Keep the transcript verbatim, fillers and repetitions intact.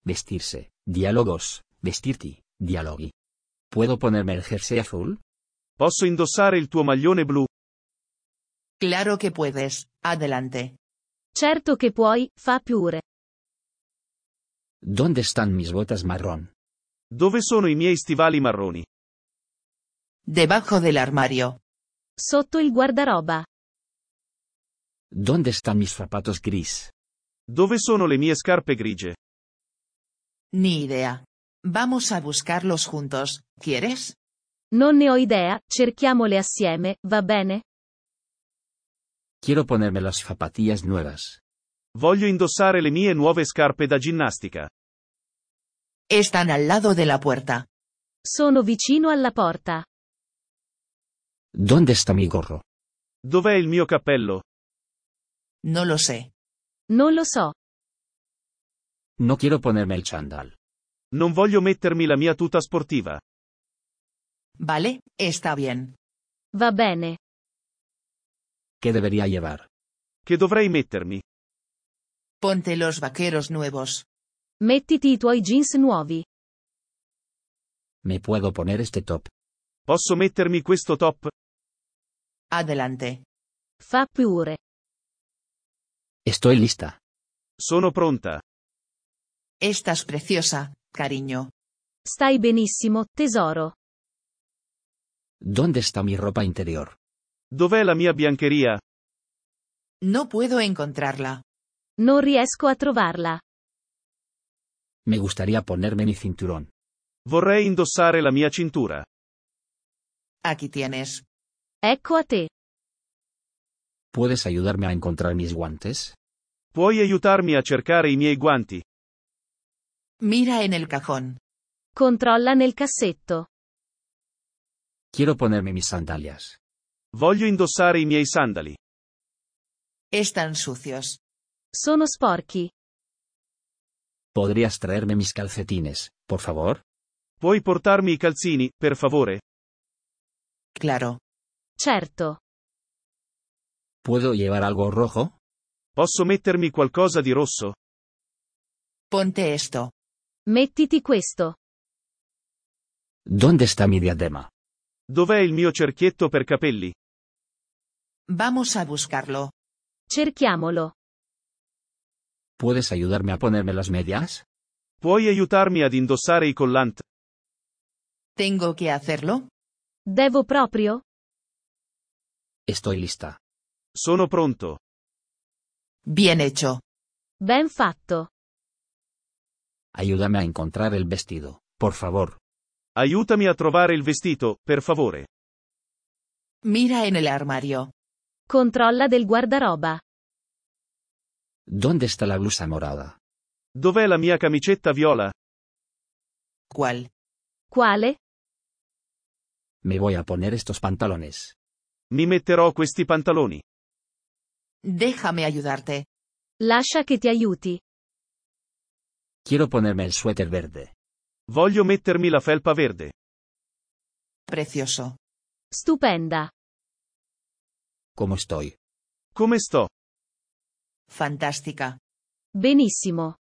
vestirse, diálogos, vestirti, dialoghi. ¿Puedo ponerme el jersey azul? Posso indossare il tuo maglione blu? Claro que puedes, adelante. Certo che puoi, fa pure. ¿Dónde están mis botas marrón? Dove sono i miei stivali marroni? Debajo del armario. Sotto il guardaroba. ¿Dónde están mis zapatos gris? Dove sono le mie scarpe grigie? Ni idea. Vamos a buscarlos juntos, ¿quieres? Non ne ho idea, cerchiamole assieme, va bene? Quiero ponerme las zapatillas nuevas. Voglio indossare le mie nuove scarpe da ginnastica. Están al lado de la puerta. Sono vicino alla porta. ¿Dónde está mi gorro? Dov'è il mio cappello? No lo sé. Non lo so. No quiero ponerme el chándal. Non voglio mettermi la mia tuta sportiva. Vale, está bien. Va bene. ¿Qué debería llevar? Che dovrei mettermi? Ponte los vaqueros nuevos. Mettiti i tuoi jeans nuovi. ¿Me puedo poner este top? Posso mettermi questo top? Adelante. Fa pure. Estoy lista. Sono pronta. Estás preciosa, cariño. Stai benissimo, tesoro. ¿Dónde está mi ropa interior? Dov'è la mia biancheria? No puedo encontrarla. Non riesco a trovarla. Me gustaría ponerme mi cinturón. Vorrei indossare la mia cintura. Aquí tienes. Ecco a te. ¿Puedes ayudarme a encontrar mis guantes? Puoi aiutarmi a cercare i miei guanti? Mira en el cajón. Controlla nel cassetto. Quiero ponerme mis sandalias. Voglio indossare i miei sandali. Están sucios. Sono sporchi. ¿Podrías traerme mis calcetines, por favor? Puoi portarmi i calzini, per favore? Claro. Certo. ¿Puedo llevar algo rojo? Posso mettermi qualcosa di rosso? Ponte esto. Mettiti questo. ¿Dónde está mi diadema? Dov'è il mio cerchietto per capelli? Vamos a buscarlo. Cerchiamolo. ¿Puedes ayudarme a ponerme las medias? Puoi aiutarmi ad indossare i collant? ¿Tengo que hacerlo? Devo proprio? Estoy lista. Sono pronto. Bien hecho. Ben fatto. Ayúdame a encontrar el vestido, por favor. Aiutami a trovare il vestito, per favore. Mira en el armario. Controlla del guardaroba. ¿Dónde está la blusa morada? Dov'è la mia camicetta viola? ¿Cuál? Quale? Me voy a poner estos pantalones. Mi metterò questi pantaloni. Déjame ayudarte. Lascia che ti aiuti. Quiero ponerme el suéter verde. Voglio mettermi la felpa verde. Precioso. Stupenda. ¿Cómo estoy? Come sto? Fantástica. Benissimo.